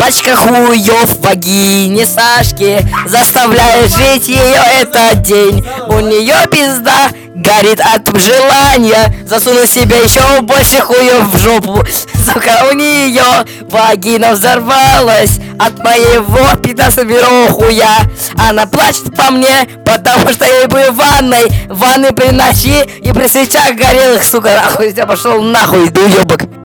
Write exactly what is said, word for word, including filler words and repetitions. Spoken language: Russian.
Пачка хуев в вагине Сашки заставляет жить ее этот день. У нее пизда горит от желания засунуть себе еще больше хуев в жопу. Сука, у нее вагина взорвалась от моего пидасового хуя. Она плачет по мне, потому что я ебу в ванной. В ванной при ночи и при свечах горелых, сука, нахуй, я пошел нахуй, дуебок.